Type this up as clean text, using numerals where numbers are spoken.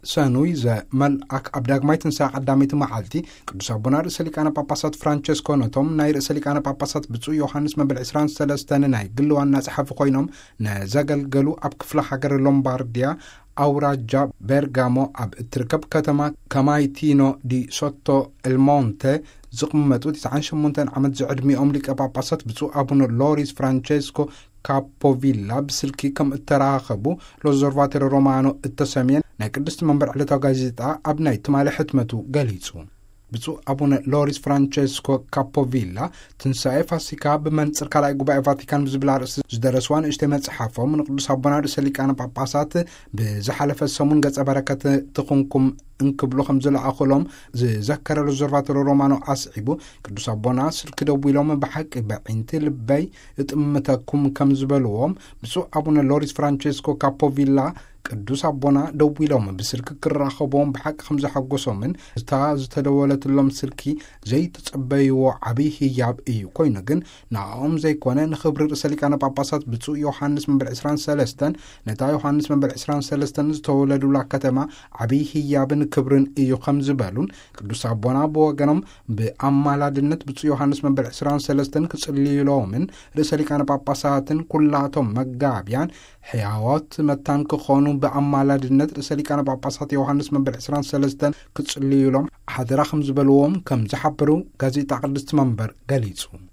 ሰኑይ ዘመልአክ ኣብ ዳግማይ ትንሣኤ ቀዳሚት መዓልቲ ቅዱስ ኣቦና ርእሰ ሊቃነ ጳጳሳት ፍራንቸስኮ ነቶም ናይ ርእሰ ሊቃነ ጳጳሳት ብፁዕ ዮሐንስ መበል 23 ናይ ግሊ ዋና ጸሓፊ ኮይኖም ነዘገልገሉ ኣብ ክፍለ ሃገር ሎምባርዲያ አውራጃ ቤርጋሞ ኣብ እትርከብ ከተማ ካማይቲኖ ዲ ሶቶ ኤልሞንቴ ዝቕመጡ 98 ዓመት ዝዕድሚኦም ሊቀ ጳጳሳት ብፁዕ ኣቡነ ሎሪስ ፍራንቸስኮ ካፖቪላ ብስልኪ ከም እተራኸቡ ሎዘርቫቶሪ ሮማኖ እተሰምየን ናይ ቅድስት መንበር ዕለታዊ ጋዜጣ ኣብ ናይ ትማሊ ሕትመቱ ገሊጹ። ብፁዕ ኣቡነ ሎሪስ ፍራንቸስኮ ካፖቪላ ትንሣኤ ፋሲካ ብመንጽር ካልኣይ ጉባኤ ቫቲካን ብዝብል ርእሲ ዝደረስዋ ንእሽተይ መጽሓፎም ንቅዱስ ኣቦና ርእሰ ሊቃነ ጳጳሳት ብዝሓለፈ ሰሙን ገጸ በረከት ትኹንኩም እንክብሎ ከም ዝለኣኸሎም ዝዘከረ ሎዘርቫቶሪ ሮማኖ ኣስዒቡ ቅዱስ ኣቦና ስልኪ ደዊሎም ብሓቂ በዒንቲ ልበይ እጥምተኩም ከም ዝበልዎም ብፁዕ ኣቡነ ሎሪስ ፍራንቸስኮ ካፖቪላ ቅዱስ ኣቦና ደዊሎም ብስልኪ ክራኸቦም ብሓቂ ከም ዝሓጐሶምን እታ ዝተደወለትሎም ስልኪ ዘይተጸበይዎ ዓብይ ህያብ እዩ። ኮይኑ ግን ንዖም ዘይኮነ ንኽብሪ ርእሰ ሊቃነ ጳጳሳት ብፁዕ ዮሐንስ መንበር 23 ነታ ዮሐንስ መንበር 23 ዝተወለዱላ ከተማ ዓብይ ህያብን ክብርን እዩ ከም ዝበሉን ቅዱስ ኣቦና ብወገኖም ብኣማላድነት ብፁዕ ዮሐንስ መንበር 23 ክጽልዩሎምን ርእሰ ሊቃነ ጳጳሳትን ኩላቶም መጋብያን ሕያዋት መታን ክኾኑ በአማላድነት ርእሰ ሊቃነ ጳጳሳት ዮሐንስ መንበር 23 ክጽልዩሎም ሓደራ ከም ዝበልዎም ከም ዝሓበሩ ጋዜጣ ቅድስት መንበር ገሊጹ።